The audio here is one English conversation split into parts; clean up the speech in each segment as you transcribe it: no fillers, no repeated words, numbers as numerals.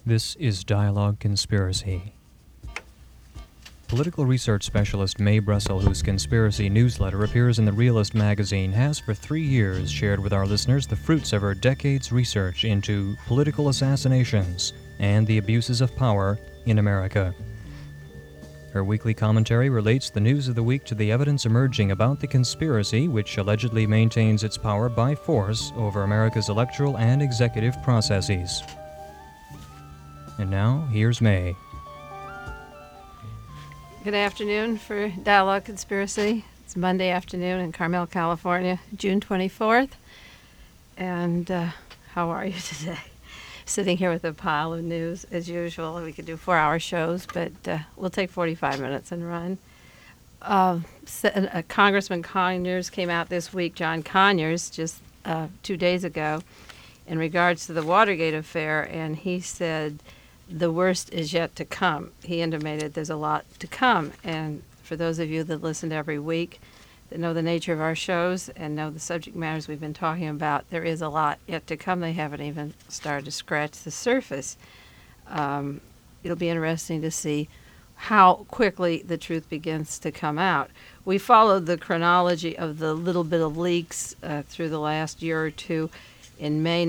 This is Dialogue Conspiracy. Political research specialist Mae Brussel, whose conspiracy newsletter appears in the Realist magazine, has for 3 years shared with our listeners the fruits of her decades' research into political assassinations and the abuses of power in America. Her weekly commentary relates the news of the week to the evidence emerging about the conspiracy which allegedly maintains its power by force over America's electoral and executive processes. And now, here's Mae. Good afternoon for Dialogue Conspiracy. It's Monday afternoon in Carmel, California, June 24th. And how are you today? Sitting here with a pile of news, as usual. We could do 4-hour shows, but we'll take 45 minutes and run. Congressman Conyers came out this week, John Conyers, just 2 days ago, in regards to the Watergate affair, and he said the worst is yet to come. He intimated there's a lot to come, and for those of you that listen every week, that know the nature of our shows and know the subject matters we've been talking about, there is a lot yet to come. They haven't even started to scratch the surface. It'll be interesting to see how quickly the truth begins to come out. We followed the chronology of the little bit of leaks through the last year or two. In May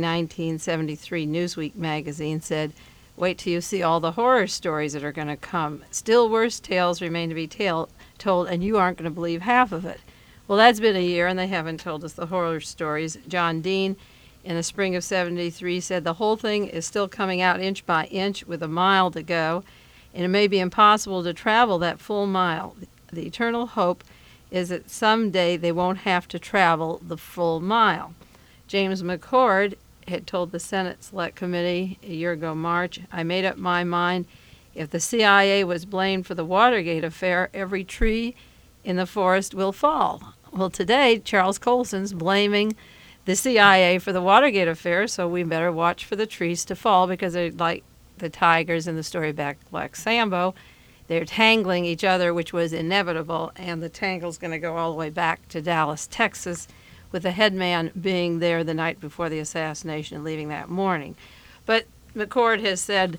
1973, Newsweek magazine said, "Wait till you see all the horror stories that are going to come. Still worse tales remain to be told, and you aren't going to believe half of it." Well, that's been a year, and they haven't told us the horror stories. John Dean, in the spring of 73, said the whole thing is still coming out inch by inch with a mile to go, and it may be impossible to travel that full mile. The eternal hope is that someday they won't have to travel the full mile. James McCord had told the Senate Select Committee a year ago, March, "I made up my mind if the CIA was blamed for the Watergate affair, every tree in the forest will fall." Well, today, Charles Colson's blaming the CIA for the Watergate affair, so we better watch for the trees to fall because they're like the tigers in the story Black Sambo. They're tangling each other, which was inevitable, and the tangle's going to go all the way back to Dallas, Texas, with the head man being there the night before the assassination and leaving that morning. But McCord has said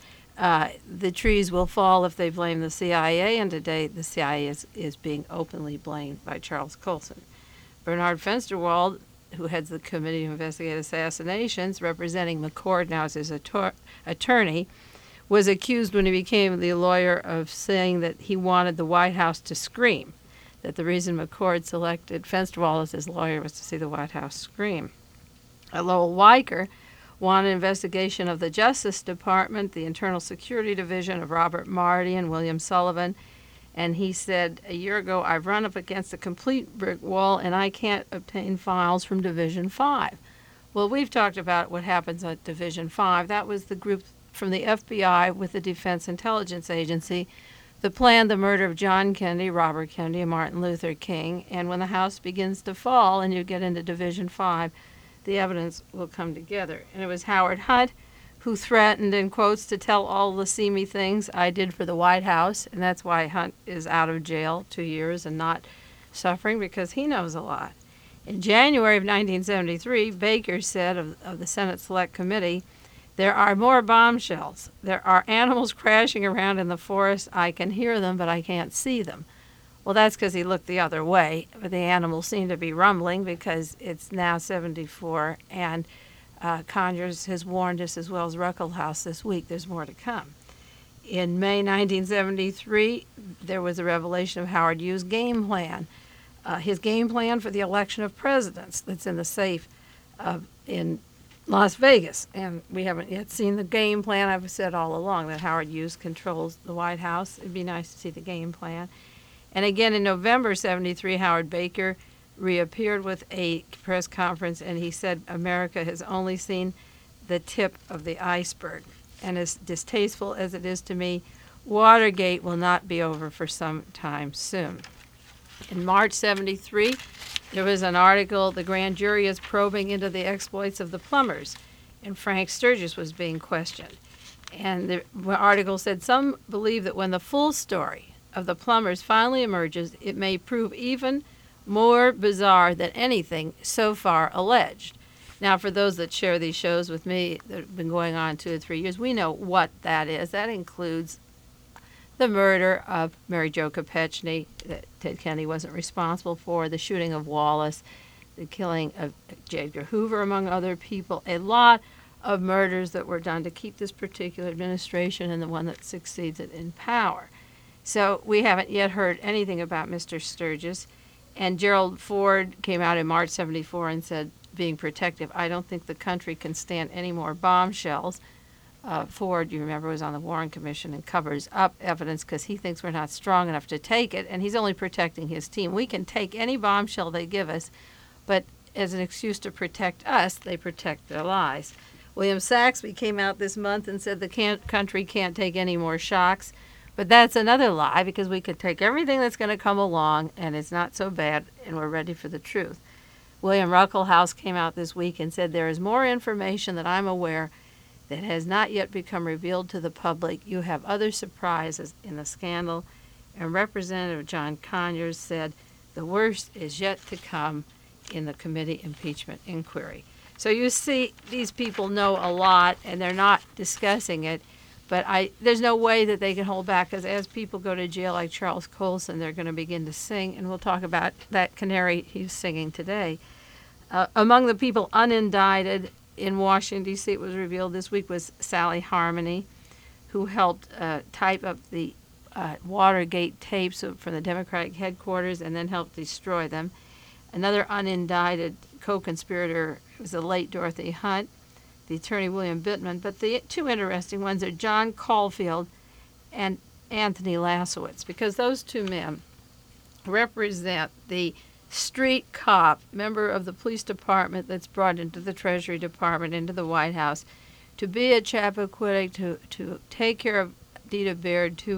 the trees will fall if they blame the CIA, and today the CIA is being openly blamed by Charles Colson. Bernard Fensterwald, who heads the Committee to Investigate Assassinations, representing McCord now as his attorney, was accused when he became the lawyer of saying that he wanted the White House to scream, that the reason McCord selected Fensterwald as his lawyer was to see the White House scream. Lowell Weicker wanted an investigation of the Justice Department, the Internal Security Division of Robert Marty and William Sullivan, and he said, a year ago, "I've run up against a complete brick wall and I can't obtain files from Division 5. Well, we've talked about what happens at Division 5. That was the group from the FBI with the Defense Intelligence Agency that planned the murder of John Kennedy, Robert Kennedy, and Martin Luther King. And when the house begins to fall and you get into Division 5, the evidence will come together." And it was Howard Hunt who threatened, in quotes, to tell all the seamy things I did for the White House. And that's why Hunt is out of jail 2 years and not suffering, because he knows a lot. In January of 1973, Baker said of the Senate Select Committee, "There are more bombshells. There are animals crashing around in the forest. I can hear them, but I can't see them." Well, that's because he looked the other way. But the animals seem to be rumbling because it's now 74, and Conyers has warned us, as well as Ruckelhaus this week, there's more to come. In May 1973, there was a revelation of Howard Hughes' game plan. His game plan for the election of presidents that's in the safe in Las Vegas, and we haven't yet seen the game plan. I've said all along that Howard Hughes controls the White House. It'd be nice to see the game plan. And again in November 73, Howard Baker reappeared with a press conference, and he said America has only seen the tip of the iceberg. And as distasteful as it is to me, Watergate will not be over for some time soon. In March 73, there was an article, "The grand jury is probing into the exploits of the plumbers," and Frank Sturgis was being questioned. And the article said, "Some believe that when the full story of the plumbers finally emerges, it may prove even more bizarre than anything so far alleged." Now, for those that share these shows with me that have been going on 2 or 3 years, we know what that is. That includes the murder of Mary Jo Kopechne, that Ted Kennedy wasn't responsible for, the shooting of Wallace, the killing of J. Edgar Hoover, among other people, a lot of murders that were done to keep this particular administration and the one that succeeds it in power. So we haven't yet heard anything about Mr. Sturgis. And Gerald Ford came out in March '74 and said, being protective, I don't think the country can stand any more bombshells. Ford, you remember, was on the Warren Commission and covers up evidence because he thinks we're not strong enough to take it, and he's only protecting his team. We can take any bombshell they give us, but as an excuse to protect us, they protect their lies. William Saxby came out this month and said the country can't take any more shocks, but that's another lie because we could take everything that's going to come along, and it's not so bad, and we're ready for the truth. William Ruckelshaus came out this week and said there is more information that I'm aware that has not yet become revealed to the public. You have other surprises in the scandal. And Representative John Conyers said the worst is yet to come in the committee impeachment inquiry. So you see, these people know a lot, and they're not discussing it. But there's no way that they can hold back, because as people go to jail like Charles Colson, they're going to begin to sing, and we'll talk about that canary he's singing today. Among the people unindicted in Washington, D.C., it was revealed this week, was Sally Harmony, who helped type up the Watergate tapes from the Democratic headquarters and then helped destroy them. Another unindicted co-conspirator was the late Dorothy Hunt, the attorney William Bittman. But the two interesting ones are John Caulfield and Anthony Lasowitz, because those two men represent the street cop, member of the police department that's brought into the Treasury Department, into the White House, to be a Chappaquiddick, to take care of Dita Baird, to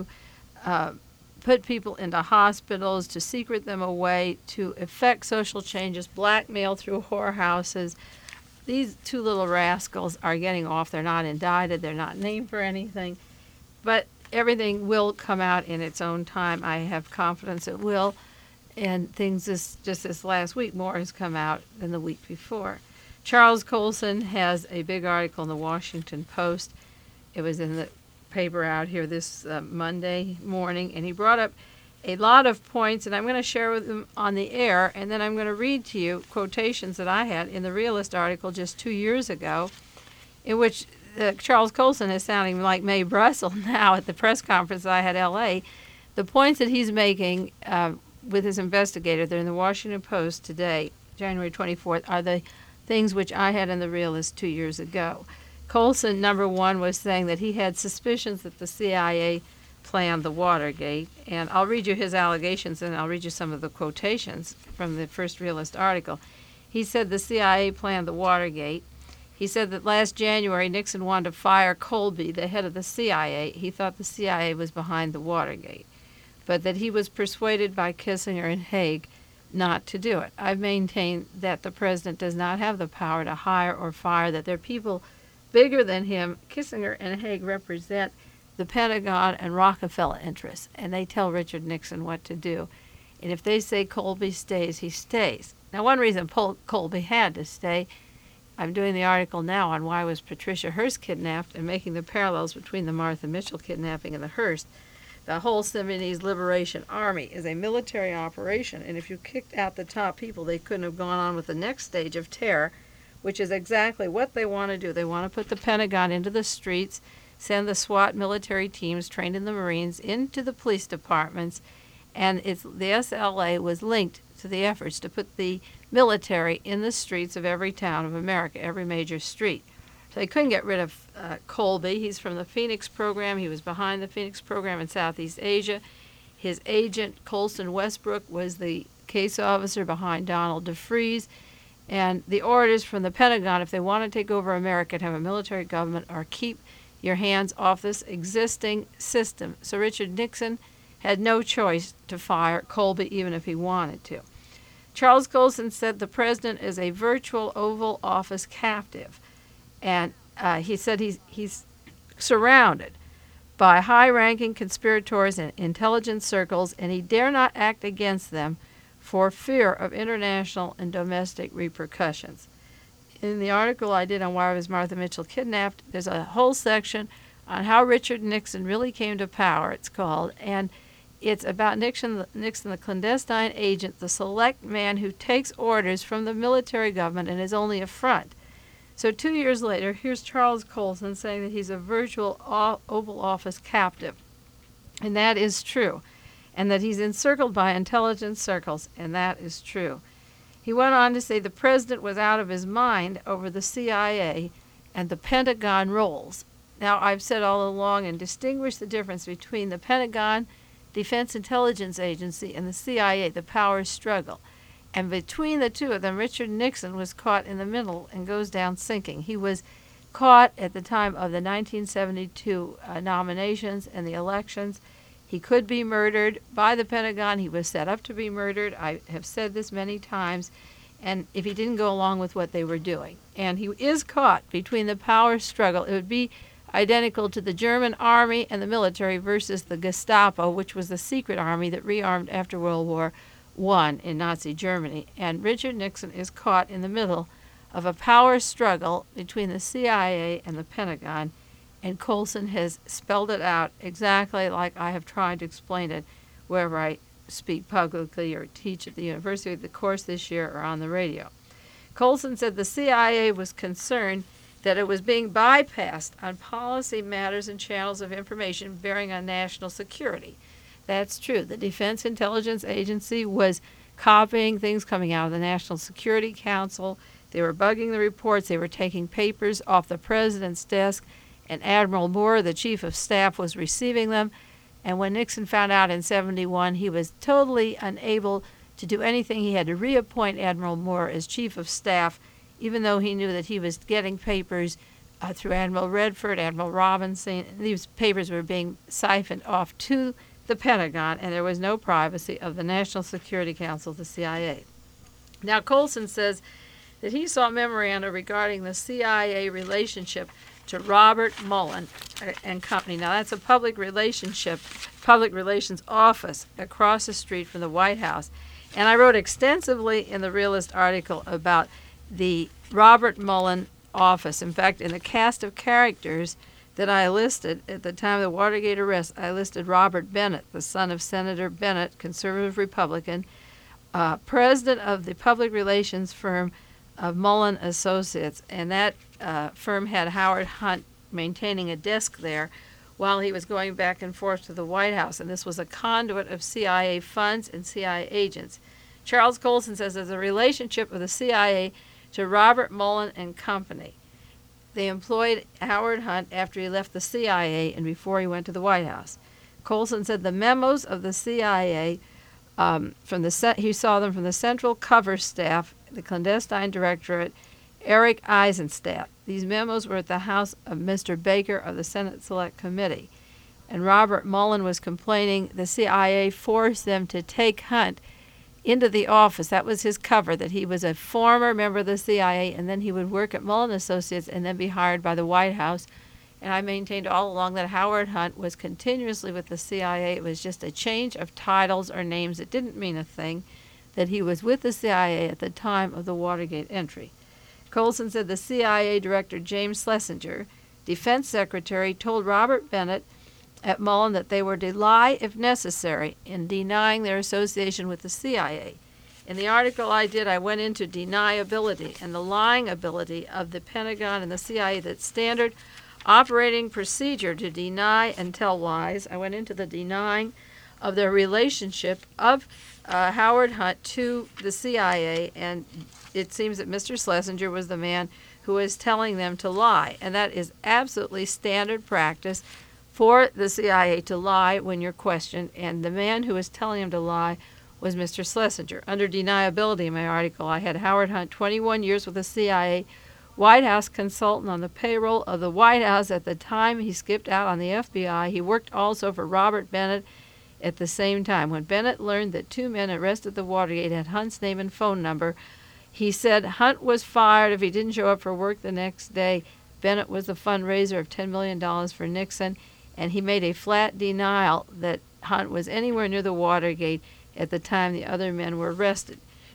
put people into hospitals, to secret them away, to effect social changes, blackmail through whorehouses. These two little rascals are getting off. They're not indicted. They're not named for anything. But everything will come out in its own time. I have confidence it will. And things just this last week, more has come out than the week before. Charles Colson has a big article in the Washington Post. It was in the paper out here this Monday morning, and he brought up a lot of points, and I'm going to share with them on the air, and then I'm going to read to you quotations that I had in the Realist article just 2 years ago, in which Charles Colson is sounding like Mae Brussell now at the press conference I had in L.A. The points that he's making with his investigator, they're in the Washington Post today, January 24th, are the things which I had in the Realist 2 years ago. Colson, number one, was saying that he had suspicions that the CIA planned the Watergate, and I'll read you his allegations, and I'll read you some of the quotations from the first Realist article. He said the CIA planned the Watergate. He said that last January, Nixon wanted to fire Colby, the head of the CIA. He thought the CIA was behind the Watergate, but that he was persuaded by Kissinger and Haig not to do it. I've maintained that the president does not have the power to hire or fire, that there are people bigger than him. Kissinger and Haig represent the Pentagon and Rockefeller interests, and they tell Richard Nixon what to do. And if they say Colby stays, he stays. Now, one reason Colby had to stay, I'm doing the article now on why was Patricia Hearst kidnapped and making the parallels between the Martha Mitchell kidnapping and the Hearst. The whole Sudanese Liberation Army is a military operation, and if you kicked out the top people, they couldn't have gone on with the next stage of terror, which is exactly what they want to do. They want to put the Pentagon into the streets, send the SWAT military teams trained in the Marines into the police departments, and the SLA was linked to the efforts to put the military in the streets of every town of America, every major street. So they couldn't get rid of Colby. He's from the Phoenix program. He was behind the Phoenix program in Southeast Asia. His agent, Colson Westbrook, was the case officer behind Donald DeFreeze. And the orders from the Pentagon, if they want to take over America and have a military government, are keep your hands off this existing system. So Richard Nixon had no choice to fire Colby, even if he wanted to. Charles Colson said the president is a virtual Oval Office captive. And he said he's surrounded by high-ranking conspirators in intelligence circles, and he dare not act against them for fear of international and domestic repercussions. in the article I did on Why Was Martha Mitchell Kidnapped, there's a whole section on how Richard Nixon really came to power, it's called, and it's about Nixon, the clandestine agent, the select man who takes orders from the military government and is only a front. So 2 years later, here's Charles Colson saying that he's a virtual Oval Office captive. And that is true. And that he's encircled by intelligence circles, and that is true. He went on to say the president was out of his mind over the CIA and the Pentagon roles. Now, I've said all along and distinguished the difference between the Pentagon, Defense Intelligence Agency, and the CIA, the power struggle. And between the two of them, Richard Nixon was caught in the middle and goes down sinking. He was caught at the time of the 1972 nominations and the elections. He could be murdered by the Pentagon. He was set up to be murdered. I have said this many times. And if he didn't go along with what they were doing. And he is caught between the power struggle. It would be identical to the German army and the military versus the Gestapo, which was the secret army that rearmed after World War I in Nazi Germany. And Richard Nixon is caught in the middle of a power struggle between the CIA and the Pentagon. And Colson has spelled it out exactly like I have tried to explain it wherever I speak publicly or teach at the university, the course this year, or on the radio. Colson said the CIA was concerned that it was being bypassed on policy matters and channels of information bearing on national security. That's true. The Defense Intelligence Agency was copying things coming out of the National Security Council. They were bugging the reports. They were taking papers off the president's desk, and Admiral Moore, the chief of staff, was receiving them. And when Nixon found out in 1971, he was totally unable to do anything. He had to reappoint Admiral Moore as chief of staff, even though he knew that he was getting papers through Admiral Redford, Admiral Robinson. These papers were being siphoned off to the Pentagon, and there was no privacy of the National Security Council, the CIA. Now, Colson says that he saw memoranda regarding the CIA relationship to Robert Mullen and Company. Now, that's a public relations office across the street from the White House. And I wrote extensively in the Realist article about the Robert Mullen office. In fact, in the cast of characters that I listed at the time of the Watergate arrest, I listed Robert Bennett, the son of Senator Bennett, conservative Republican, president of the public relations firm of Mullen Associates, and that firm had Howard Hunt maintaining a desk there while he was going back and forth to the White House, and this was a conduit of CIA funds and CIA agents. Charles Colson says there's a relationship of the CIA to Robert Mullen and Company. They employed Howard Hunt after he left the CIA and before he went to the White House. Colson said the memos of the CIA, he saw them from the Central Cover Staff, the clandestine directorate, Eric Eisenstadt. These memos were at the house of Mr. Baker of the Senate Select Committee. And Robert Mullen was complaining the CIA forced them to take Hunt into the office. That was his cover, that he was a former member of the CIA, and then he would work at Mullen Associates and then be hired by the White House. And I maintained all along that Howard Hunt was continuously with the CIA. It was just a change of titles or names. It didn't mean a thing, that he was with the CIA at the time of the Watergate entry. Colson said the CIA Director James Schlesinger, Defense Secretary, told Robert Bennett at Mullen that they were to lie if necessary in denying their association with the CIA. In the article I did, I went into deniability and the lying ability of the Pentagon and the CIA, that standard operating procedure to deny and tell lies. I went into the denying of their relationship of Howard Hunt to the CIA, and it seems that Mr. Schlesinger was the man who was telling them to lie, and that is absolutely standard practice for the CIA to lie when you're questioned, and the man who was telling him to lie was Mr. Schlesinger. Under deniability in my article, I had Howard Hunt, 21 years with the CIA, White House consultant on the payroll of the White House at the time he skipped out on the FBI. He worked also for Robert Bennett at the same time. When Bennett learned that two men arrested at the Watergate had Hunt's name and phone number, he said Hunt was fired if he didn't show up for work the next day. Bennett was the fundraiser of $10 million for Nixon, and he made a flat denial that Hunt was anywhere near the Watergate at the time the other men were arrested.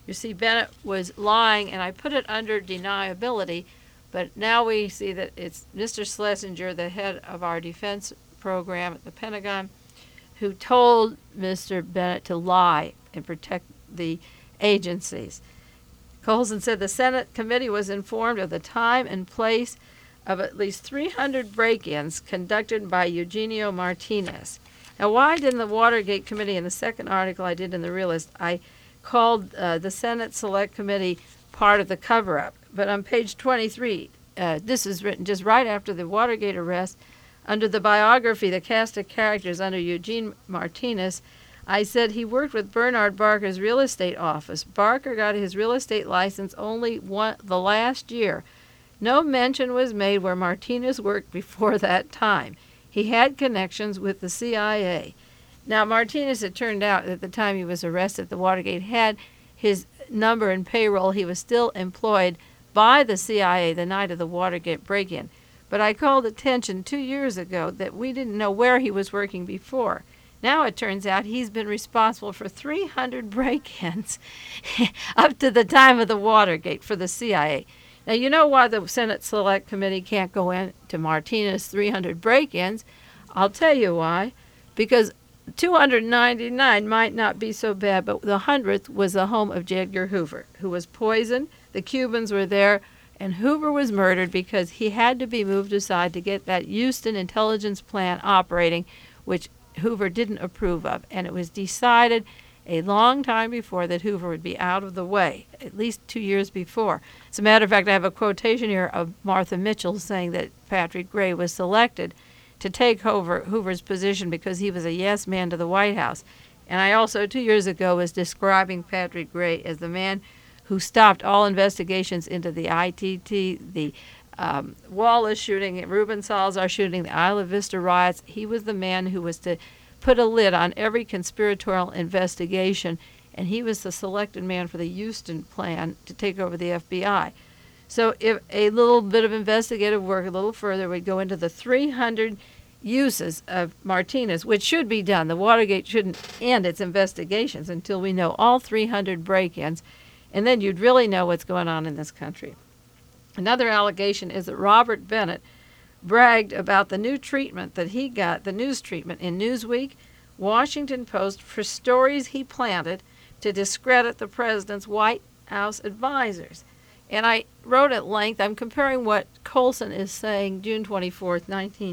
You see, Bennett was lying, and I put it under deniability, but now we see that it's Mr. Schlesinger, the head of our defense program at the Pentagon, who told Mr. Bennett to lie and protect the agencies. Colson said the Senate committee was informed of the time and place of at least 300 break-ins conducted by Eugenio Martinez. Now, why didn't the Watergate Committee, in the second article I did in The Realist, I called the Senate Select Committee part of the cover-up. But on page 23, this is written just right after the Watergate arrest, under the biography, the cast of characters under Eugene Martinez, I said he worked with Bernard Barker's real estate office. Barker got his real estate license only the last year. No mention was made where Martinez worked before that time. He had connections with the CIA. Now, Martinez, it turned out at the time he was arrested, the Watergate had his number and payroll. He was still employed by the CIA the night of the Watergate break-in. But I called attention 2 years ago that we didn't know where he was working before. Now it turns out he's been responsible for 300 break-ins up to the time of the Watergate for the CIA. Now, you know why the Senate Select Committee can't go into Martinez's 300 break-ins? I'll tell you why. Because 299 might not be so bad, but the 100th was the home of J. Edgar Hoover, who was poisoned. The Cubans were there, and Hoover was murdered because he had to be moved aside to get that Houston intelligence plan operating, which Hoover didn't approve of. And it was decided a long time before that Hoover would be out of the way, at least 2 years before. As a matter of fact, I have a quotation here of Martha Mitchell saying that Patrick Gray was selected to take Hoover's position because he was a yes man to the White House. And I also, 2 years ago, was describing Patrick Gray as the man who stopped all investigations into the ITT, the Wallace shooting, Ruben Salazar shooting, the Isla Vista riots. He was the man who was to put a lid on every conspiratorial investigation, and he was the selected man for the Houston plan to take over the FBI. So if a little bit of investigative work, a little further, would go into the 300 uses of Martinez, which should be done. The Watergate shouldn't end its investigations until we know all 300 break-ins, and then you'd really know what's going on in this country. Another allegation is that Robert Bennett bragged about the new treatment that he got, the news treatment in Newsweek, Washington Post, for stories he planted to discredit the president's White House advisors. And I wrote at length, I'm comparing what Colson is saying June 24th,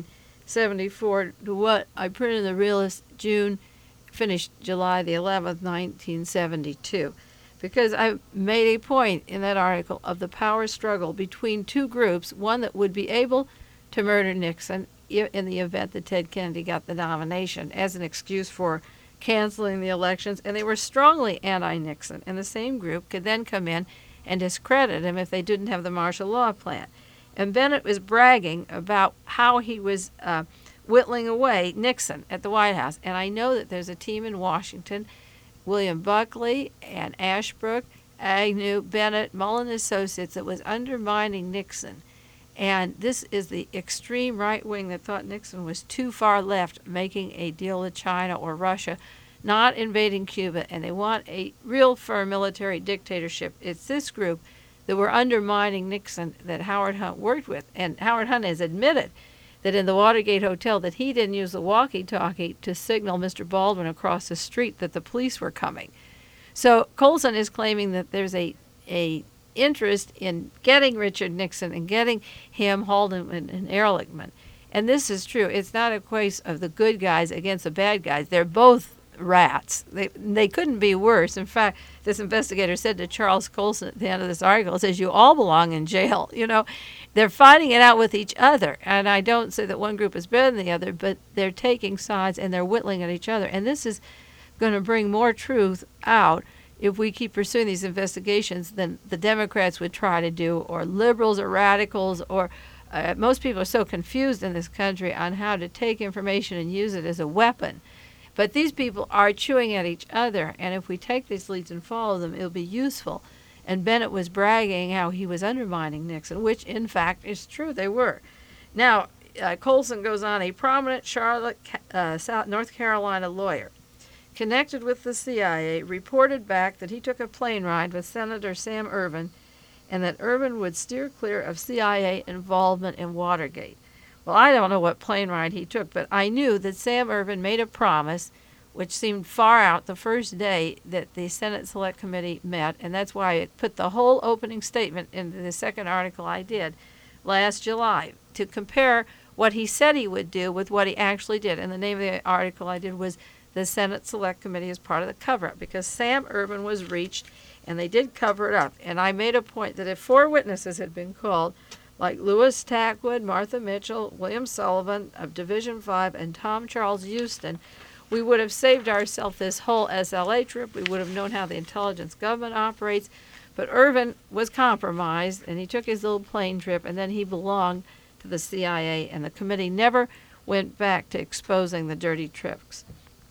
1974, to what I printed in The Realist finished July the 11th, 1972. Because I made a point in that article of the power struggle between two groups, one that would be able to murder Nixon in the event that Ted Kennedy got the nomination as an excuse for canceling the elections, and they were strongly anti-Nixon. And the same group could then come in and discredit him if they didn't have the martial law plan. And Bennett was bragging about how he was whittling away Nixon at the White House. And I know that there's a team in Washington, William Buckley and Ashbrook, Agnew, Bennett, Mullen Associates, that was undermining Nixon. And this is the extreme right wing that thought Nixon was too far left, making a deal with China or Russia, not invading Cuba, and they want a real firm military dictatorship. It's this group that were undermining Nixon that Howard Hunt worked with. And Howard Hunt has admitted that in the Watergate Hotel that he didn't use the walkie-talkie to signal Mr. Baldwin across the street that the police were coming. So Colson is claiming that there's a interest in getting Richard Nixon and getting him, Haldeman, and Ehrlichman. And this is true. It's not a case of the good guys against the bad guys. They're both rats. They couldn't be worse. In fact, this investigator said to Charles Colson at the end of this article, it says, you all belong in jail. You know, they're fighting it out with each other. And I don't say that one group is better than the other, but they're taking sides and they're whittling at each other. And this is going to bring more truth out if we keep pursuing these investigations than the Democrats would try to do, or liberals or radicals, or most people are so confused in this country on how to take information and use it as a weapon. But these people are chewing at each other, and if we take these leads and follow them, it'll be useful. And Bennett was bragging how he was undermining Nixon, which in fact is true, they were. Now, Colson goes on, a prominent Charlotte, North Carolina lawyer connected with the CIA, reported back that he took a plane ride with Senator Sam Ervin and that Ervin would steer clear of CIA involvement in Watergate. Well, I don't know what plane ride he took, but I knew that Sam Ervin made a promise, which seemed far out, the first day that the Senate Select Committee met, and that's why I put the whole opening statement into the second article I did last July, to compare what he said he would do with what he actually did. And the name of the article I did was The Senate Select Committee as Part of the Cover-Up, because Sam Ervin was reached, and they did cover it up. And I made a point that if 4 witnesses had been called, like Louis Tackwood, Martha Mitchell, William Sullivan of Division 5, and Tom Charles Houston, we would have saved ourselves this whole SLA trip. We would have known how the intelligence government operates. But Ervin was compromised, and he took his little plane trip, and then he belonged to the CIA, and the committee never went back to exposing the dirty tricks.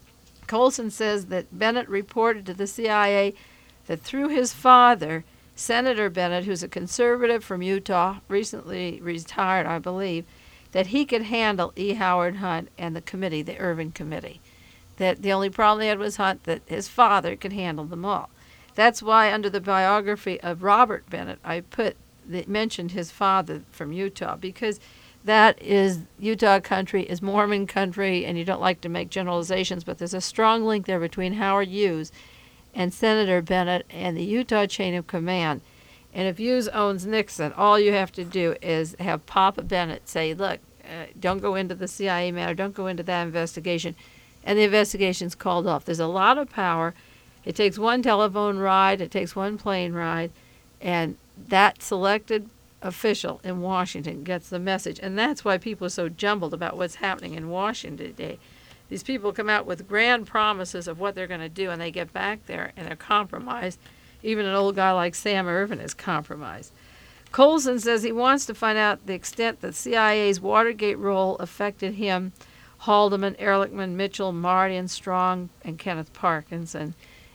Colson says that Bennett reported to the CIA that through his father, Senator Bennett, who's a conservative from Utah, recently retired, I believe, that he could handle E. Howard Hunt and the committee, the Ervin Committee. That the only problem they had was Hunt, that his father could handle them all. That's why under the biography of Robert Bennett, I mentioned his father from Utah, because that is Utah country, is Mormon country, and you don't like to make generalizations, but there's a strong link there between Howard Hughes and Senator Bennett and the Utah chain of command. And if Hughes owns Nixon, all you have to do is have Papa Bennett say, look, don't go into the CIA matter, don't go into that investigation, and the investigation's called off. There's a lot of power. It takes one telephone ride, it takes one plane ride, and that selected official in Washington gets the message. And that's why people are so jumbled about what's happening in Washington today. These people come out with grand promises of what they're going to do, and they get back there and they're compromised. Even an old guy like Sam Ervin is compromised. Colson says he wants to find out the extent that CIA's Watergate role affected him, Haldeman, Ehrlichman, Mitchell, Mardian, Strong, and Kenneth Parkinson,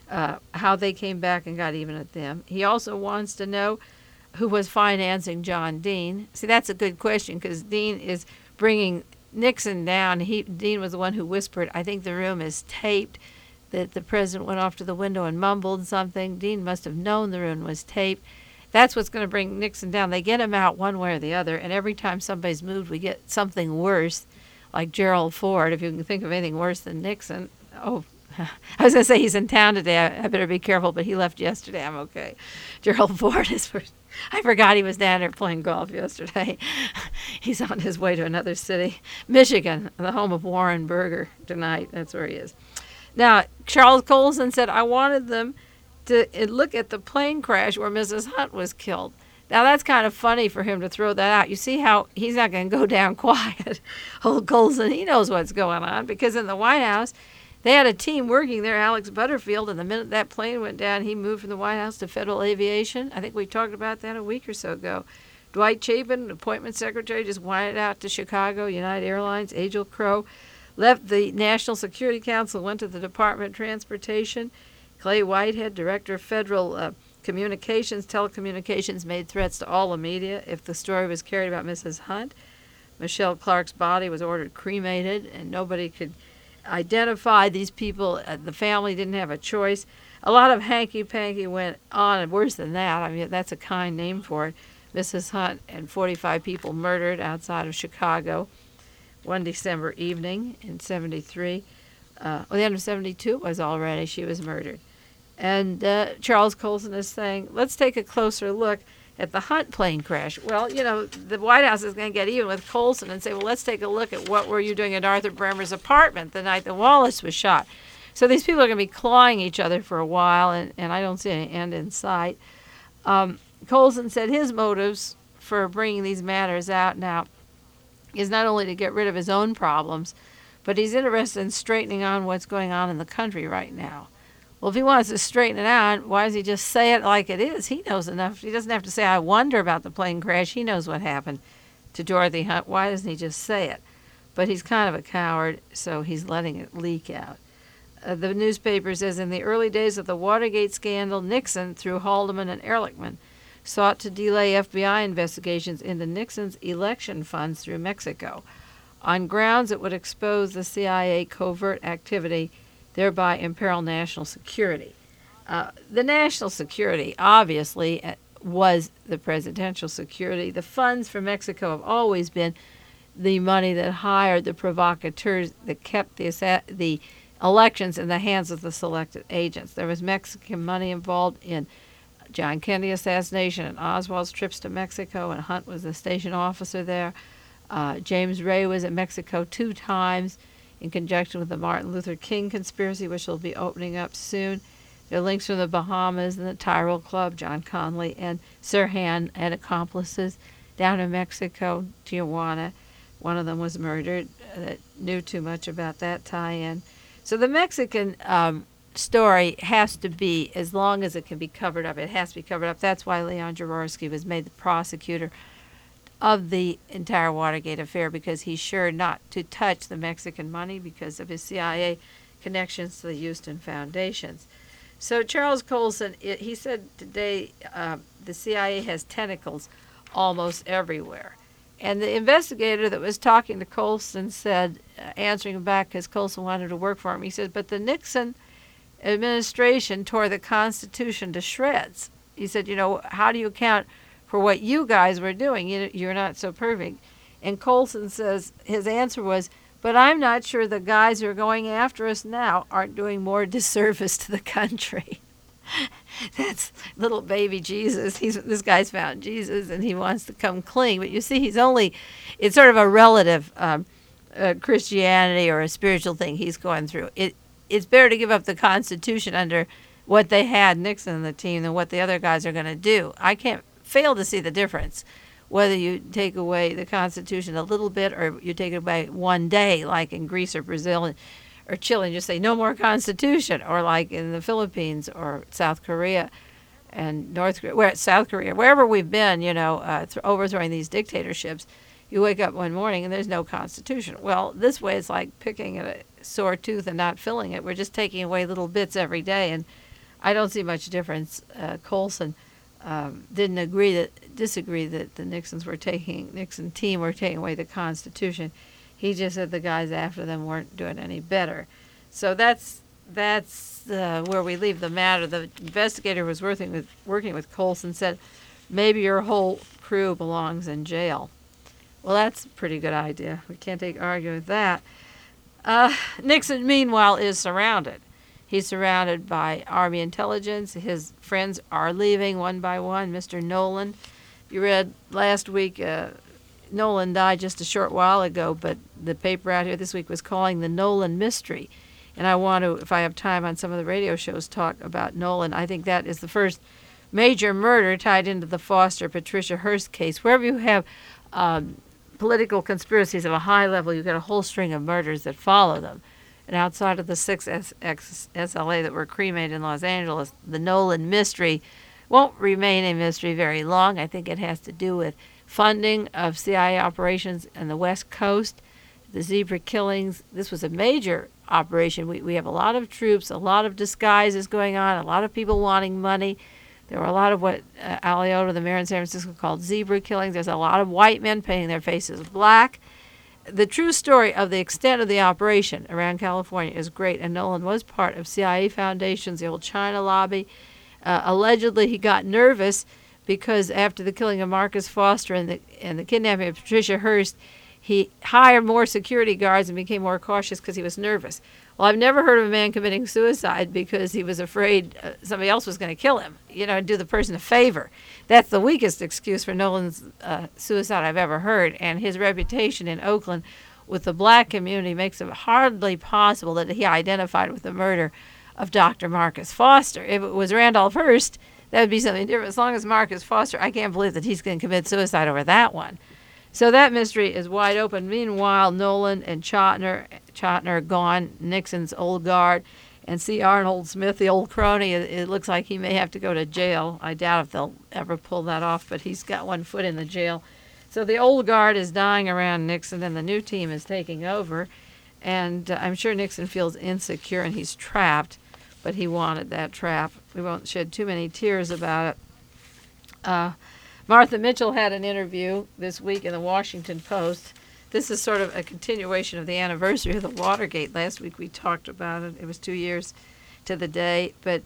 how they came back and got even at them. He also wants to know who was financing John Dean. See, that's a good question, because Dean is bringing Nixon down. Dean was the one who whispered, I think the room is taped, that the president went off to the window and mumbled something. Dean must have known the room was taped. That's what's going to bring Nixon down. They get him out one way or the other, and every time somebody's moved, we get something worse, like Gerald Ford, if you can think of anything worse than Nixon. Oh, I was going to say he's in town today. I better be careful, but he left yesterday. I'm okay. Gerald Ford is I forgot he was down there playing golf yesterday. He's on his way to another city, Michigan, the home of Warren Burger tonight. That's where he is. Now, Charles Colson said, I wanted them to look at the plane crash where Mrs. Hunt was killed. Now, that's kind of funny for him to throw that out. You see how he's not going to go down quiet. Old Colson, he knows what's going on, because in the White House, they had a team working there, Alex Butterfield, and the minute that plane went down, he moved from the White House to Federal Aviation. I think we talked about that a week or so ago. Dwight Chapin, appointment secretary, just wanted out to Chicago, United Airlines. Angel Crow left the National Security Council, went to the Department of Transportation. Clay Whitehead, director of Federal Telecommunications, made threats to all the media if the story was carried about Mrs. Hunt. Michelle Clark's body was ordered cremated, and nobody could identify these people. The family didn't have a choice. A lot of hanky-panky went on, and worse than that, I mean, that's a kind name for it. Mrs. Hunt and 45 people murdered outside of Chicago one December evening in 73. The end of 72 was already. She was murdered. And Charles Colson is saying, let's take a closer look at the Hunt plane crash. Well, you know, the White House is going to get even with Colson and say, well, let's take a look at what were you doing at Arthur Bremer's apartment the night that Wallace was shot. So these people are going to be clawing each other for a while, and I don't see any end in sight. Colson said his motives for bringing these matters out now is not only to get rid of his own problems, but he's interested in straightening on what's going on in the country right now. Well, if he wants to straighten it out, why does he just say it like it is? He knows enough. He doesn't have to say, I wonder about the plane crash. He knows what happened to Dorothy Hunt. Why doesn't he just say it? But he's kind of a coward, so he's letting it leak out. The newspaper says, in the early days of the Watergate scandal, Nixon, through Haldeman and Ehrlichman, sought to delay FBI investigations into Nixon's election funds through Mexico on grounds it would expose the CIA covert activity thereby imperil national security. The national security, obviously, was the presidential security. The funds for Mexico have always been the money that hired the provocateurs that kept the elections in the hands of the selected agents. There was Mexican money involved in John Kennedy assassination and Oswald's trips to Mexico, and Hunt was the station officer there. James Ray was in Mexico 2 times in conjunction with the Martin Luther King conspiracy, which will be opening up soon. There are links from the Bahamas and the Tyrol Club. John Conley and Sirhan had accomplices down in Mexico, Tijuana. One of them was murdered that knew too much about that tie-in. So the Mexican story has to be, as long as it can be covered up, it has to be covered up. That's why Leon Jaworski was made the prosecutor of the entire Watergate affair, because he's sure not to touch the Mexican money because of his CIA connections to the Houston foundations. So Charles Colson, he said today the CIA has tentacles almost everywhere. And the investigator that was talking to Colson said, answering back because Colson wanted to work for him, he said, but the Nixon administration tore the Constitution to shreds. He said, how do you account for what you guys were doing? You're not so perfect. And Colson says his answer was, but I'm not sure the guys who are going after us now aren't doing more disservice to the country. That's little baby Jesus. This guy's found Jesus and he wants to come clean. But you see, it's sort of a relative Christianity or a spiritual thing he's going through. It's better to give up the Constitution under what they had, Nixon and the team, than what the other guys are going to do. I can't fail to see the difference, whether you take away the Constitution a little bit or you take it away one day, like in Greece or Brazil or Chile, and just say no more Constitution, or like in the Philippines or South Korea and North Korea, South Korea, wherever we've been, overthrowing these dictatorships. You wake up one morning and there's no Constitution. Well, this way it's like picking at a sore tooth and not filling it. We're just taking away little bits every day, and I don't see much difference. Colson didn't disagree that the Nixon team were taking away the Constitution. He just said the guys after them weren't doing any better. So that's where we leave the matter. The investigator who was working with Colson said, maybe your whole crew belongs in jail. Well, that's a pretty good idea. We can't argue with that. Nixon, meanwhile, is surrounded. He's surrounded by Army intelligence. His friends are leaving one by one. Mr. Nolan, you read last week, Nolan died just a short while ago, but the paper out here this week was calling the Nolan mystery. And I want to, if I have time on some of the radio shows, talk about Nolan. I think that is the first major murder tied into the Foster-Patricia Hearst case. Wherever you have political conspiracies of a high level, you get a whole string of murders that follow them. And outside of the 6 SLA that were cremated in Los Angeles, the Nolan mystery won't remain a mystery very long. I think it has to do with funding of CIA operations on the West Coast, the Zebra killings. This was a major operation. We have a lot of troops, a lot of disguises going on, a lot of people wanting money. There were a lot of what Alioto, the mayor in San Francisco, called zebra killings. There's a lot of white men painting their faces black. The true story of the extent of the operation around California is great, and Nolan was part of CIA foundations, the old China lobby. Allegedly, he got nervous because after the killing of Marcus Foster and the kidnapping of Patricia Hearst, he hired more security guards and became more cautious because he was nervous. Well, I've never heard of a man committing suicide because he was afraid somebody else was going to kill him, and do the person a favor. That's the weakest excuse for Nolan's suicide I've ever heard. And his reputation in Oakland with the black community makes it hardly possible that he identified with the murder of Dr. Marcus Foster. If it was Randolph Hearst, that would be something different. As long as Marcus Foster, I can't believe that he's going to commit suicide over that one. So that mystery is wide open. Meanwhile, Nolan and Chotiner are gone, Nixon's old guard, and C. Arnold Smith, the old crony, it looks like he may have to go to jail. I doubt if they'll ever pull that off, but he's got one foot in the jail. So the old guard is dying around Nixon, and the new team is taking over. And I'm sure Nixon feels insecure and he's trapped, but he wanted that trap. We won't shed too many tears about it. Martha Mitchell had an interview this week in the Washington Post this is sort of a continuation of the anniversary of the Watergate. Last week we talked about it. It was 2 years to the day. But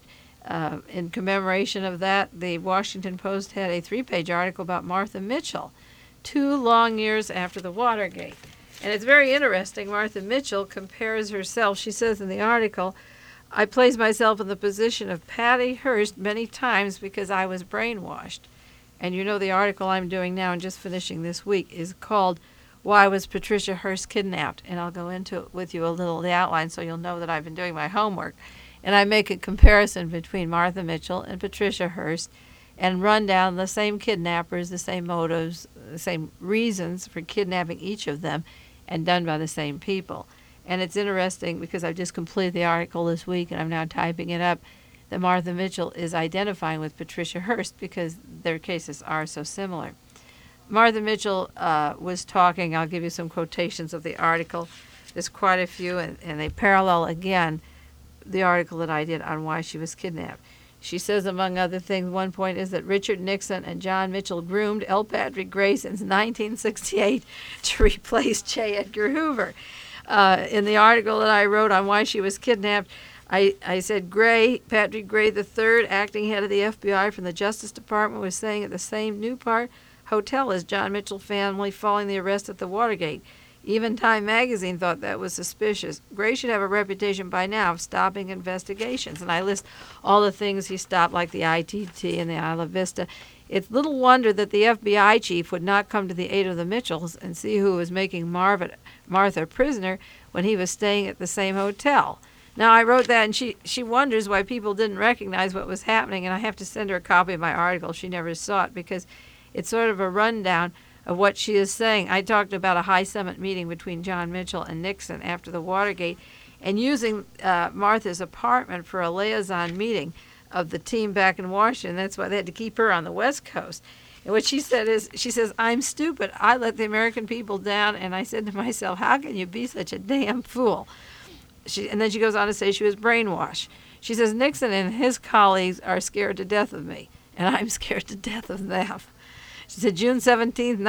in commemoration of that, the Washington Post had a 3-page article about Martha Mitchell, 2 long years after the Watergate. And it's very interesting. Martha Mitchell compares herself. She says in the article, I place myself in the position of Patty Hearst many times because I was brainwashed. And you know the article I'm doing now and just finishing this week is called Why Was Patricia Hearst Kidnapped? And I'll go into it with you a little, the outline, so you'll know that I've been doing my homework. And I make a comparison between Martha Mitchell and Patricia Hearst and run down the same kidnappers, the same motives, the same reasons for kidnapping each of them, and done by the same people. And it's interesting because I've just completed the article this week and I'm now typing it up, that Martha Mitchell is identifying with Patricia Hearst because their cases are so similar. Martha Mitchell was talking, I'll give you some quotations of the article. There's quite a few, and they parallel again the article that I did on why she was kidnapped. She says, among other things, one point is that Richard Nixon and John Mitchell groomed L. Patrick Gray since 1968 to replace J. Edgar Hoover. In the article that I wrote on why she was kidnapped, I said Gray, Patrick Gray III, acting head of the FBI from the Justice Department, was staying at the same Newport hotel as John Mitchell family following the arrest at the Watergate. Even Time magazine thought that was suspicious. Gray should have a reputation by now of stopping investigations. And I list all the things he stopped, like the ITT and the Isla Vista. It's little wonder that the FBI chief would not come to the aid of the Mitchells and see who was making Martha prisoner when he was staying at the same hotel. Now, I wrote that, and she wonders why people didn't recognize what was happening, and I have to send her a copy of my article. She never saw it because it's sort of a rundown of what she is saying. I talked about a high summit meeting between John Mitchell and Nixon after the Watergate and using Martha's apartment for a liaison meeting of the team back in Washington. That's why they had to keep her on the West Coast. And what she said is, she says, I'm stupid. I let the American people down, and I said to myself, how can you be such a damn fool? And then she goes on to say she was brainwashed. She says, Nixon and his colleagues are scared to death of me, and I'm scared to death of them. She said, June 17th,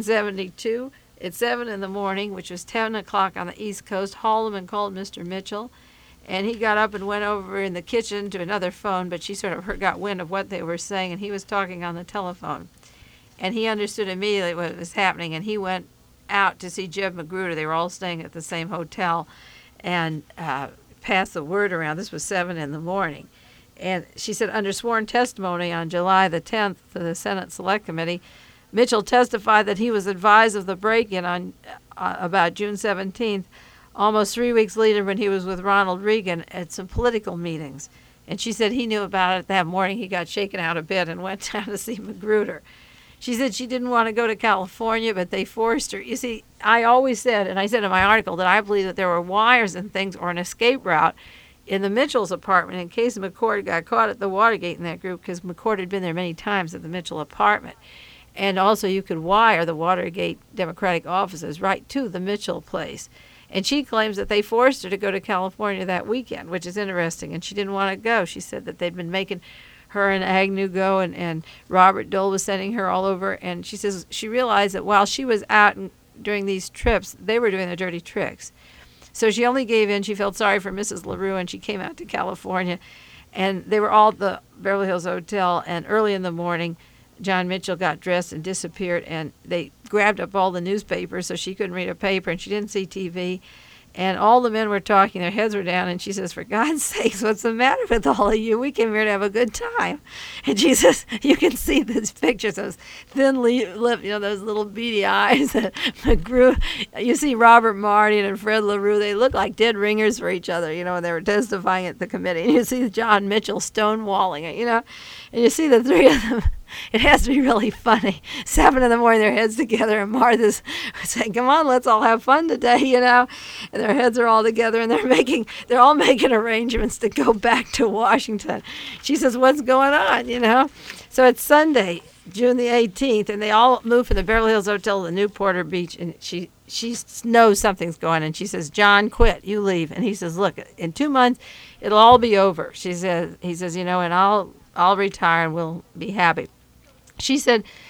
1972, at 7 in the morning, which was 10 o'clock on the East Coast, Haldeman called Mr. Mitchell, and he got up and went over in the kitchen to another phone, but she sort of got wind of what they were saying, and he was talking on the telephone. And he understood immediately what was happening, and he went out to see Jeb Magruder. They were all staying at the same hotel, and passed the word around. This was 7 in the morning. And she said, under sworn testimony on July the 10th to the Senate Select Committee, Mitchell testified that he was advised of the break-in on about June 17th, almost 3 weeks later when he was with Ronald Reagan at some political meetings. And she said he knew about it that morning. He got shaken out of bed and went down to see Magruder. She said she didn't want to go to California, but they forced her. You see, I always said, and I said in my article, that I believe that there were wires and things or an escape route in the Mitchell's apartment in case McCord got caught at the Watergate in that group, because McCord had been there many times at the Mitchell apartment. And also you could wire the Watergate Democratic offices right to the Mitchell place. And she claims that they forced her to go to California that weekend, which is interesting, and she didn't want to go. She said that they'd been making her and Agnew go, and Robert Dole was sending her all over. And she says she realized that while she was out during these trips, they were doing the dirty tricks. So she only gave in. She felt sorry for Mrs. LaRue, and she came out to California. And they were all at the Beverly Hills Hotel, and early in the morning, John Mitchell got dressed and disappeared, and they grabbed up all the newspapers so she couldn't read a paper, and she didn't see TV. And all the men were talking, their heads were down, and she says, for God's sakes, what's the matter with all of you? We came here to have a good time. And she says, you can see these pictures, those thin lip, those little beady eyes that McGrew. You see Robert Martin and Fred LaRue, they look like dead ringers for each other, when they were testifying at the committee. And you see John Mitchell stonewalling it, and you see the three of them. It has to be really funny. 7 in the morning, their heads together, and Martha's saying, come on, let's all have fun today, And their heads are all together, and they're all making arrangements to go back to Washington. She says, what's going on, So it's Sunday, June the 18th, and they all moved from the Beverly Hills Hotel to the Newport Beach, and she knows something's going on, and she says, John, quit, you leave. And he says, look, in 2 months, it'll all be over. He says, and I'll retire and we'll be happy. She said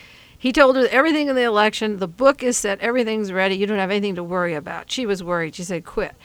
He told her everything in the election, the book is set, everything's ready, you don't have anything to worry about. She was worried. She said, quit.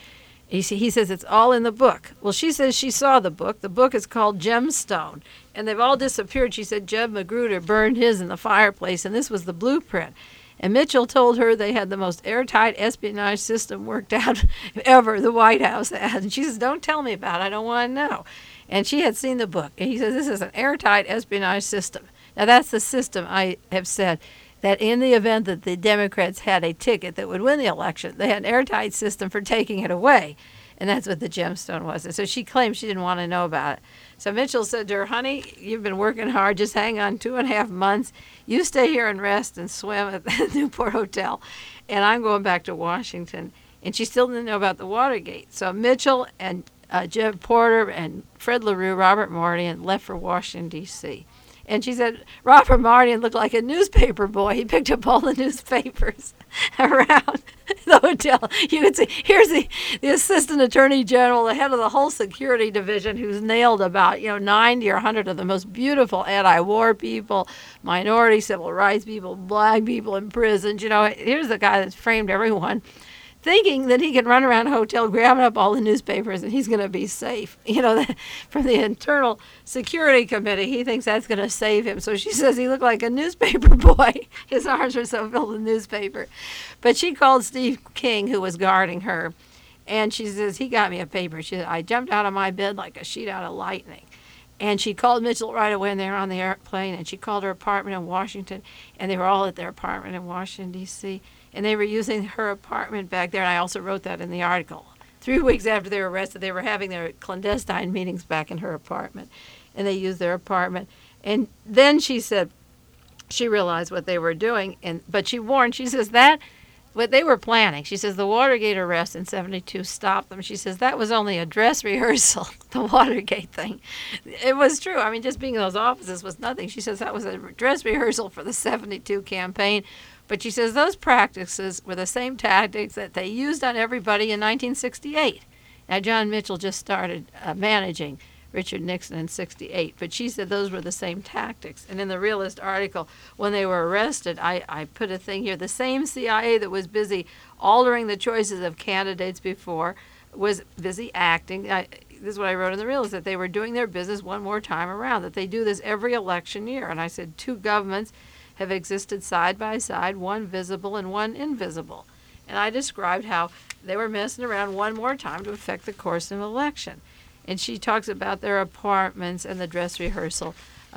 He says, it's all in the book. Well, she says she saw the book. The book is called Gemstone, and they've all disappeared. She said Jeb Magruder burned his in the fireplace, and this was the blueprint. And Mitchell told her they had the most airtight espionage system worked out ever, the White House had. And she says, don't tell me about it. I don't want to know. And she had seen the book. And he says, this is an airtight espionage system. Now, that's the system I have said, that in the event that the Democrats had a ticket that would win the election, they had an airtight system for taking it away. And that's what the gemstone was. And so she claimed she didn't want to know about it. So Mitchell said to her, honey, you've been working hard. Just hang on 2.5 months. You stay here and rest and swim at the Newport Hotel. And I'm going back to Washington. And she still didn't know about the Watergate. So Mitchell and Jeb Porter and Fred LaRue, Robert Mardian left for Washington, D.C. And she said Robert Mardian looked like a newspaper boy. He picked up all the newspapers around the hotel. You could see, here's the assistant attorney general, the head of the whole security division, who's nailed about 90 or 100 of the most beautiful anti-war people, minority civil rights people, black people in prisons. Here's the guy that's framed everyone, thinking that he can run around a hotel grabbing up all the newspapers and he's going to be safe. From the Internal Security Committee, he thinks that's going to save him. So she says he looked like a newspaper boy. His arms were so filled with newspaper. But she called Steve King, who was guarding her, and she says, he got me a paper. She said, I jumped out of my bed like a sheet out of lightning. And she called Mitchell right away, and they were on the airplane, and she called her apartment in Washington, and they were all at their apartment in Washington, D.C., and they were using her apartment back there, and I also wrote that in the article. 3 weeks after they were arrested, they were having their clandestine meetings back in her apartment, and they used their apartment. And then she said she realized what they were doing, but she warned, she says that what they were planning, she says the Watergate arrest in 1972 stopped them. She says that was only a dress rehearsal, the Watergate thing. It was true. I mean, just being in those offices was nothing. She says that was a dress rehearsal for the 1972 campaign. But she says those practices were the same tactics that they used on everybody in 1968. Now, John Mitchell just started managing Richard Nixon in 1968, but she said those were the same tactics. And in the Realist article, when they were arrested, I put a thing here. The same CIA that was busy altering the choices of candidates before was busy acting. This is what I wrote in the Realist, that they were doing their business one more time around, that they do this every election year. And I said 2 governments have existed side by side, one visible and one invisible. And I described how they were messing around one more time to affect the course of an election. And she talks about their apartments and the dress rehearsal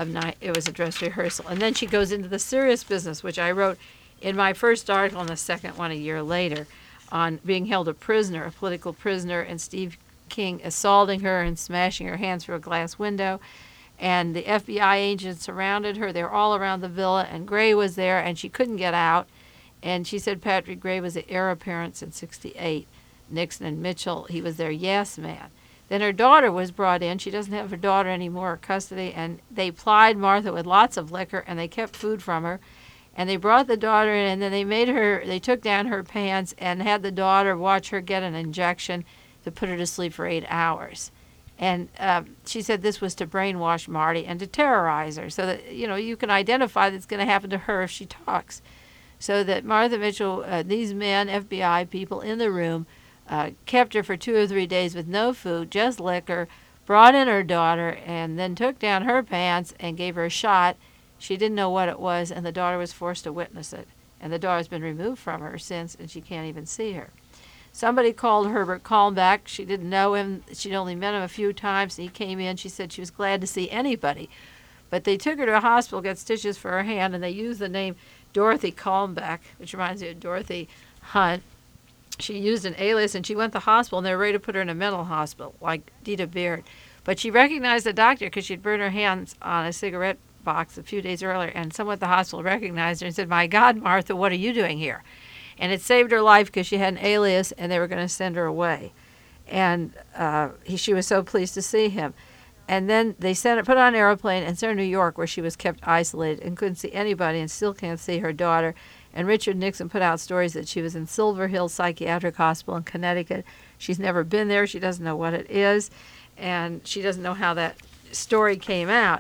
it was a dress rehearsal. And then she goes into the serious business, which I wrote in my first article and the second one a year later, on being held a prisoner, a political prisoner, and Steve King assaulting her and smashing her hands through a glass window. And the FBI agents surrounded her. They were all around the villa, and Gray was there, and she couldn't get out. And she said Patrick Gray was the heir apparent in 1968. Nixon and Mitchell, he was their yes man. Then her daughter was brought in. She doesn't have her daughter anymore, custody, and they plied Martha with lots of liquor, and they kept food from her. And they brought the daughter in, and then they took down her pants and had the daughter watch her get an injection to put her to sleep for 8 hours. And she said this was to brainwash Marty and to terrorize her so that, you can identify that's going to happen to her if she talks. So that Martha Mitchell, these men, FBI people in the room, kept her for 2 or 3 days with no food, just liquor, brought in her daughter, and then took down her pants and gave her a shot. She didn't know what it was, and the daughter was forced to witness it. And the daughter's been removed from her since, and she can't even see her. Somebody called Herbert Kalmbach. She didn't know him. She'd only met him a few times. He came in. She said she was glad to see anybody. But they took her to a hospital, got stitches for her hand, and they used the name Dorothy Kalmbach, which reminds me of Dorothy Hunt. She used an alias, and she went to the hospital, and they were ready to put her in a mental hospital, like Dita Beard. But she recognized the doctor because she'd burned her hands on a cigarette box a few days earlier, and someone at the hospital recognized her and said, "My God, Martha, what are you doing here?" And it saved her life because she had an alias, and they were going to send her away. And she was so pleased to see him. And then they put her on an airplane and sent her to New York, where she was kept isolated and couldn't see anybody and still can't see her daughter. And Richard Nixon put out stories that she was in Silver Hill Psychiatric Hospital in Connecticut. She's never been there. She doesn't know what it is. And she doesn't know how that story came out.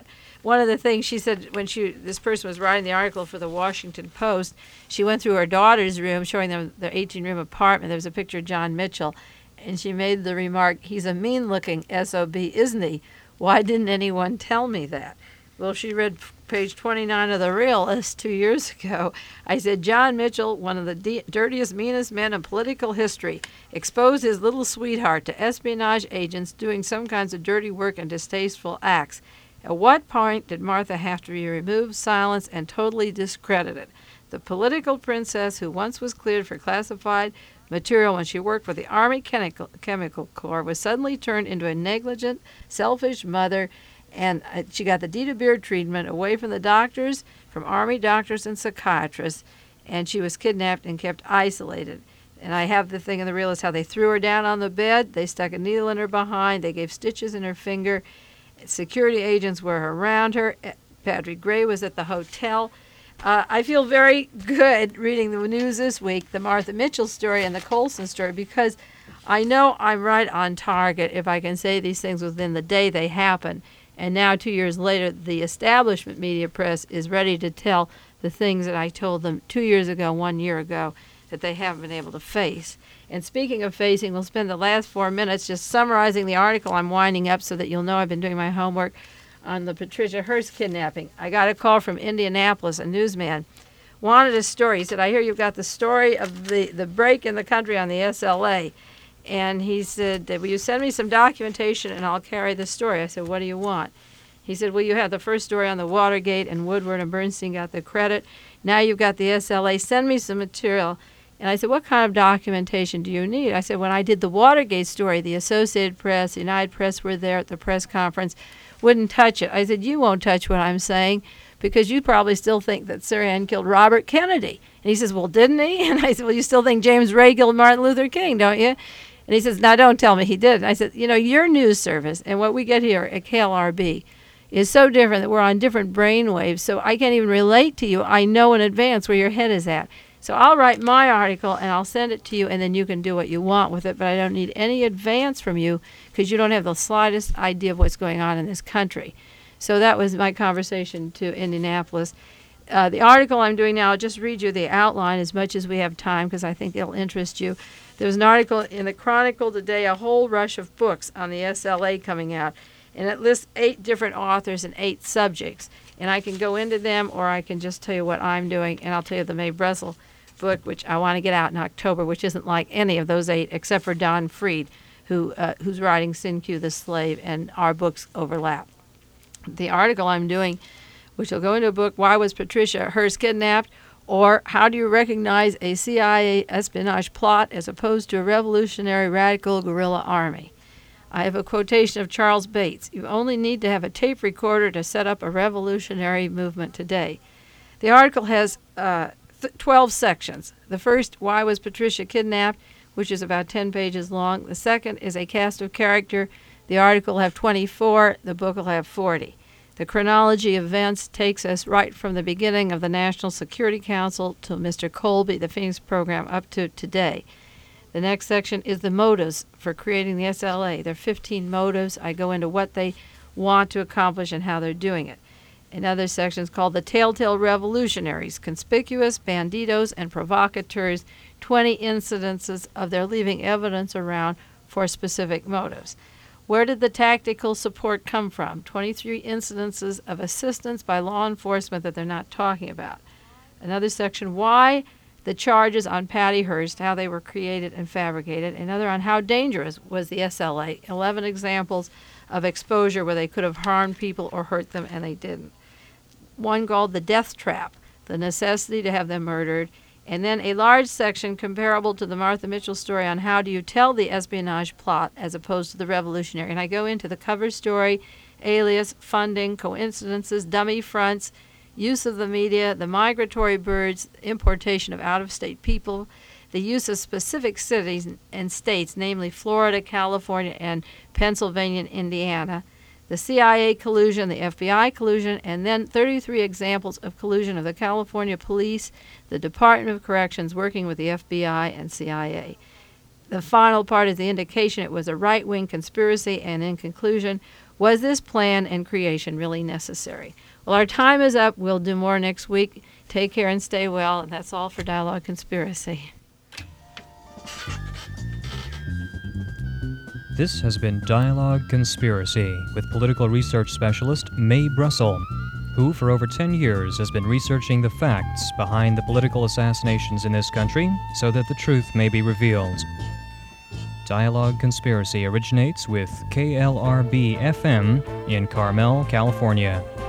one of the things she said when this person was writing the article for the Washington Post, she went through her daughter's room, showing them their 18-room apartment. There was a picture of John Mitchell, and she made the remark, "He's a mean-looking SOB, isn't he? Why didn't anyone tell me that?" Well, she read page 29 of The Realist 2 years ago. I said, John Mitchell, one of the dirtiest, meanest men in political history, exposed his little sweetheart to espionage agents doing some kinds of dirty work and distasteful acts. At what point did Martha have to be removed, silenced, and totally discredited? The political princess who once was cleared for classified material when she worked for the Army Chemical Corps was suddenly turned into a negligent, selfish mother, and she got the Dita Beard treatment away from the doctors, from Army doctors and psychiatrists, and she was kidnapped and kept isolated. And I have the thing in The Realist how they threw her down on the bed, they stuck a needle in her behind, they gave stitches in her finger. Security agents were around her. Patrick Gray was at the hotel. I feel very good reading the news this week, the Martha Mitchell story and the Colson story, because I know I'm right on target if I can say these things within the day they happen. And now 2 years later, the establishment media press is ready to tell the things that I told them 2 years ago, 1 year ago, that they haven't been able to face. And speaking of facing, we'll spend the last 4 minutes just summarizing the article I'm winding up so that you'll know I've been doing my homework on the Patricia Hearst kidnapping. I got a call from Indianapolis, a newsman, wanted a story. He said, I hear you've got the story of the break in the country on the SLA. And he said, will you send me some documentation and I'll carry the story? I said, what do you want? He said, well, you had the first story on the Watergate and Woodward and Bernstein got the credit. Now you've got the SLA. Send me some material. And I said, what kind of documentation do you need? I said, when I did the Watergate story, the Associated Press, the United Press were there at the press conference, wouldn't touch it. I said, you won't touch what I'm saying because you probably still think that Sirhan killed Robert Kennedy. And he says, well, didn't he? And I said, well, you still think James Ray killed Martin Luther King, don't you? And he says, now don't tell me he did. And I said, your news service and what we get here at KLRB is so different that we're on different brain waves, so I can't even relate to you. I know in advance where your head is at. So I'll write my article and I'll send it to you, and then you can do what you want with it, but I don't need any advance from you because you don't have the slightest idea of what's going on in this country. So that was my conversation to Indianapolis. The article I'm doing now, I'll just read you the outline as much as we have time because I think it'll interest you. There's an article in the Chronicle today, a whole rush of books on the SLA coming out, and it lists 8 different authors and 8 subjects. And I can go into them or I can just tell you what I'm doing, and I'll tell you the Mae Brussell book, which I want to get out in October, which isn't like any of those 8 except for Don Freed, who's writing Sin Q the Slave, and our books overlap. The article I'm doing, which will go into a book, Why Was Patricia Hearst Kidnapped? Or How Do You Recognize a CIA Espionage Plot as Opposed to a Revolutionary Radical Guerrilla Army? I have a quotation of Charles Bates. You only need to have a tape recorder to set up a revolutionary movement today. The article has 12 sections. The first, Why Was Patricia Kidnapped?, which is about 10 pages long. The second is a cast of character. The article will have 24. The book will have 40. The chronology of events takes us right from the beginning of the National Security Council to Mr. Colby, the Phoenix program, up to today. The next section is the motives for creating the SLA. There are 15 motives. I go into what they want to accomplish and how they're doing it. Another section is called the Telltale Revolutionaries, Conspicuous Banditos and Provocateurs, 20 incidences of their leaving evidence around for specific motives. Where did the tactical support come from? 23 incidences of assistance by law enforcement that they're not talking about. Another section, why the charges on Patty Hearst, how they were created and fabricated. Another on how dangerous was the SLA. 11 examples of exposure where they could have harmed people or hurt them and they didn't. One called the death trap, the necessity to have them murdered. And then a large section comparable to the Martha Mitchell story on how do you tell the espionage plot as opposed to the revolutionary. And I go into the cover story, alias, funding, coincidences, dummy fronts, use of the media, the migratory birds, importation of out-of-state people, the use of specific cities and states, namely Florida, California, and Pennsylvania and Indiana, the CIA collusion, the FBI collusion, and then 33 examples of collusion of the California Police, the Department of Corrections working with the FBI and CIA. The final part is the indication it was a right-wing conspiracy, and in conclusion, Was this plan and creation really necessary? Well, our time is up. We'll do more next week. Take care and stay well. And that's all for Dialogue Conspiracy. This has been Dialogue Conspiracy with political research specialist Mae Brussell, who for over 10 years has been researching the facts behind the political assassinations in this country so that the truth may be revealed. Dialogue Conspiracy originates with KLRB-FM in Carmel, California.